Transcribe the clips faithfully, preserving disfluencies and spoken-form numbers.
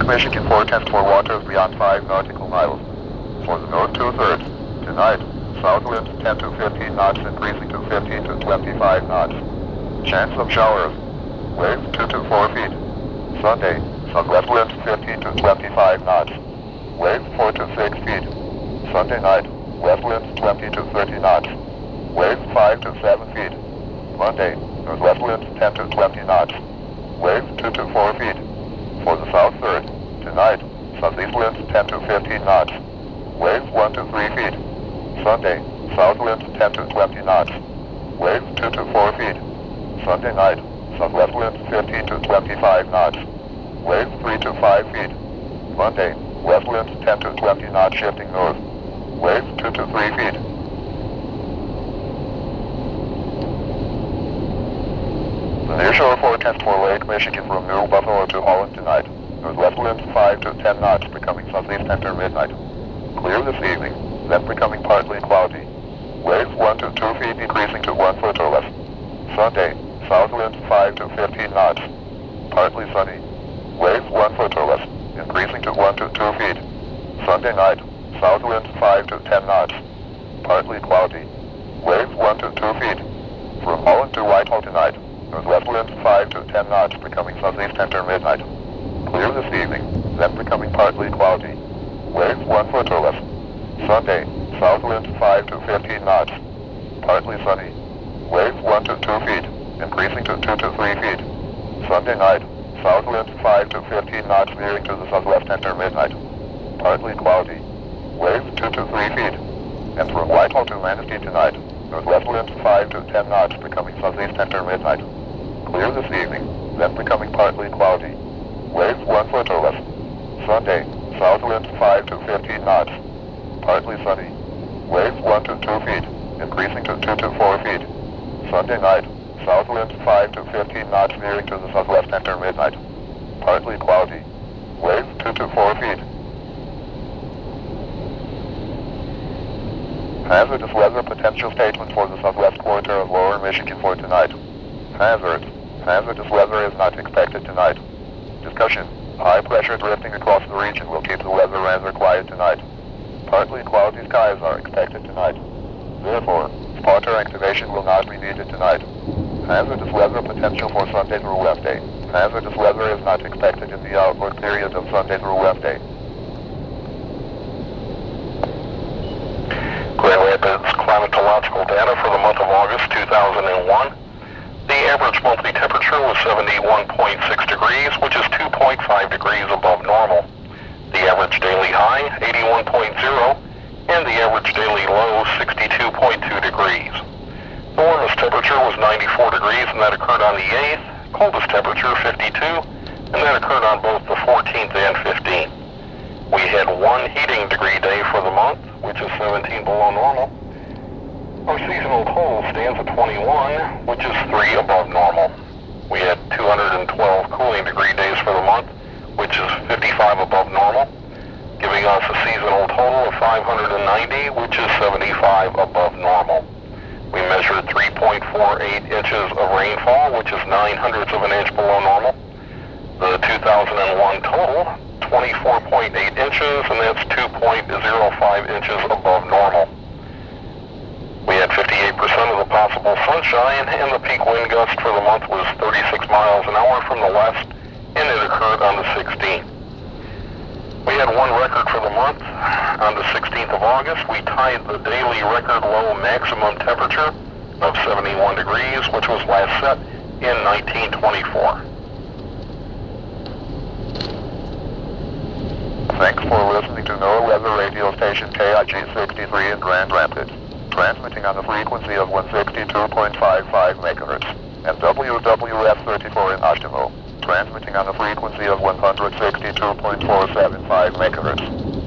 Michigan forecast for waters beyond five nautical miles. For the north two-thirds, tonight, south winds ten to fifteen knots increasing to fifteen to twenty-five knots. Chance of showers. Waves two to four feet. Sunday, southwest winds fifteen to twenty-five knots. Waves four to six feet. Sunday night, west winds twenty to thirty knots. Waves five to seven feet. Monday, northwest winds ten to twenty knots. Waves two to four feet. For the south third, tonight, southeast winds ten to fifteen knots. Waves one to three feet. Sunday, south winds ten to twenty knots. Waves two to four feet. Sunday night, southwest winds fifteen to twenty-five knots. Waves three to five feet. Monday, west winds ten to twenty knots shifting north. Waves two to three feet. The nearshore forecast for Lake Michigan from New Buffalo to Holland tonight. Northwest winds five to ten knots, becoming southeast after midnight. Clear this evening, then becoming partly cloudy. Waves one to two feet, decreasing to one foot or less. Sunday, south winds five to fifteen knots. Partly sunny. Waves one foot or less, increasing to one to two feet. Sunday night, south winds five to ten knots. Partly cloudy. Waves one to two feet. From Holland to Whitehall tonight. Northwest winds five to ten knots, becoming southeast after midnight. Clear this evening, then becoming partly cloudy. Waves one foot or less. Sunday, south winds five to fifteen knots. Partly sunny. Waves one to two feet, increasing to two to three feet. Sunday night, south winds five to fifteen knots, veering to the southwest after midnight. Partly cloudy. Waves two to three feet. And from Whitehall to Manistee tonight, northwest winds five to ten knots, becoming southeast after midnight. Clear this evening, then becoming partly cloudy. Waves one foot or less. Sunday, south winds five to fifteen knots. Partly sunny. Waves one to two feet, increasing to two to four feet. Sunday night, south winds five to fifteen knots, veering to the southwest after midnight. Partly cloudy. Waves two to four feet. Hazardous weather potential statement for the southwest quarter of lower Michigan for tonight. Hazards. Hazardous weather is not expected tonight. Discussion. High pressure drifting across the region will keep the weather rather quiet tonight. Partly cloudy skies are expected tonight. Therefore, spotter activation will not be needed tonight. Hazardous weather potential for Sunday through Wednesday. Hazardous weather is not expected in the outlook period of Sunday through Wednesday. Grand Rapids climatological data for the month of August two thousand one. The average monthly temperature was seventy-one point six degrees, which is two point five degrees above normal. The average daily high, eighty-one point zero, and the average daily low, sixty-two point two degrees. The warmest temperature was ninety-four degrees, and that occurred on the eighth. Coldest temperature, fifty-two, and that occurred on both the fourteenth and fifteenth. We had one heating degree day for the month, which is seventeen below normal. Our seasonal total stands at twenty-one, which is three above normal. We had two hundred twelve cooling degree days for the month, which is fifty-five above normal, giving us a seasonal total of five hundred ninety, which is seventy-five above normal. We measured three point four eight inches of rainfall, which is nine hundredths of an inch below normal. The two thousand one total, twenty-four point eight inches, and that's two point zero five inches above normal. We had fifty-eight percent of the possible sunshine, and the peak wind gust for the month was thirty-six miles an hour from the west, and it occurred on the sixteenth. We had one record for the month. On the sixteenth of August, we tied the daily record low maximum temperature of seventy-one degrees, which was last set in nineteen twenty-four. Thanks for listening to NOAA Weather Radio Station K I G sixty-three in Grand Rapids, transmitting on the frequency of one sixty-two point five five megahertz, and W W F thirty-four in Ashtabula, transmitting on the frequency of one sixty-two point four seven five megahertz.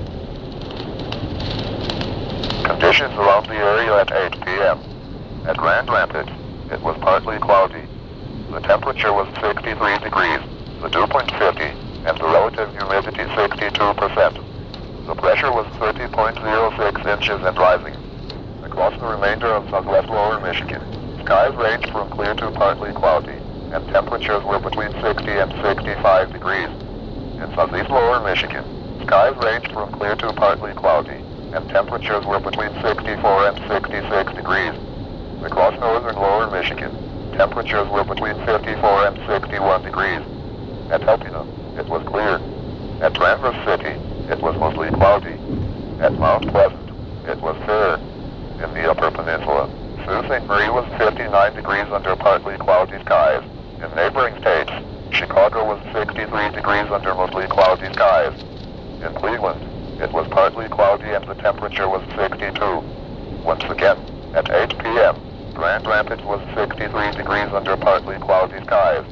Conditions around the area at eight p m At Grand Rapids, it was partly cloudy. The temperature was sixty-three degrees, the dew point fifty, and the relative humidity sixty-two percent. The pressure was thirty point zero six inches and rising. Across the remainder of southwest lower Michigan, skies ranged from clear to partly cloudy, and temperatures were between sixty and sixty-five degrees. In southeast lower Michigan, skies ranged from clear to partly cloudy, and temperatures were between sixty-four and sixty-six degrees. Across northern lower Michigan, temperatures were between fifty-four and sixty-one degrees. At Helena, it was clear. At Traverse City, it was mostly cloudy. At Mount Pleasant, it was fair. In the Upper Peninsula, Sault Ste. Marie was fifty-nine degrees under partly cloudy skies. In neighboring states, Chicago was sixty-three degrees under mostly cloudy skies. In Cleveland, it was partly cloudy and the temperature was sixty-two. Once again, at eight p m, Grand Rapids was sixty-three degrees under partly cloudy skies.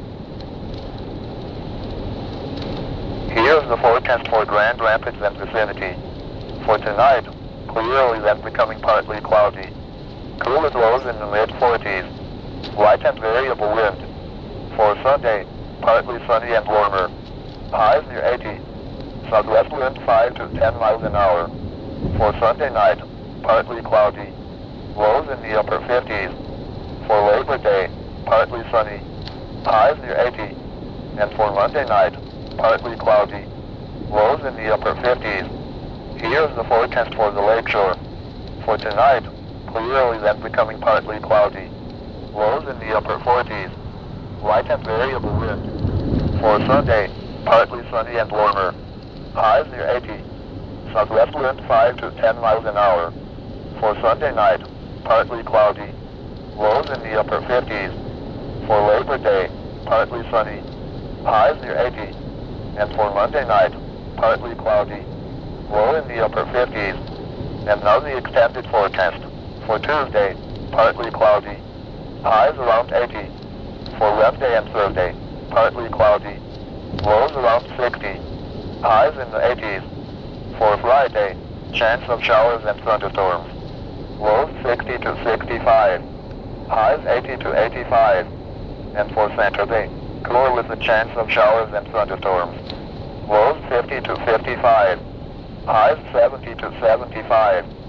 Here's the forecast for Grand Rapids and vicinity. For tonight, clearly then becoming partly cloudy. Cool and lows in the mid forties. Light and variable wind. For Sunday, partly sunny and warmer. Highs near eighty. Southwest wind five to ten miles an hour. For Sunday night, partly cloudy. Lows in the upper fifties. For Labor Day, partly sunny. Highs near eighty. And for Monday night, partly cloudy. Lows in the upper fifties. Here's the forecast for the lakeshore. For tonight, clearly then becoming partly cloudy. Lows in the upper forties. Light and variable wind. For Sunday, partly sunny and warmer. Highs near eighty. Southwest wind five to ten miles an hour. For Sunday night, partly cloudy. Lows in the upper fifties. For Labor Day, partly sunny. Highs near eighty. And for Monday night, partly cloudy. Low in the upper fifties. And now the extended forecast. For Tuesday, partly cloudy. Highs around eighty. For Wednesday and Thursday, partly cloudy. Lows around sixty. Highs in the eighties. For Friday, chance of showers and thunderstorms. Lows sixty to sixty-five. Highs eighty to eighty-five. And for Saturday, cooler with a chance of showers and thunderstorms. Lows fifty to fifty-five. Highs seventy to seventy-five.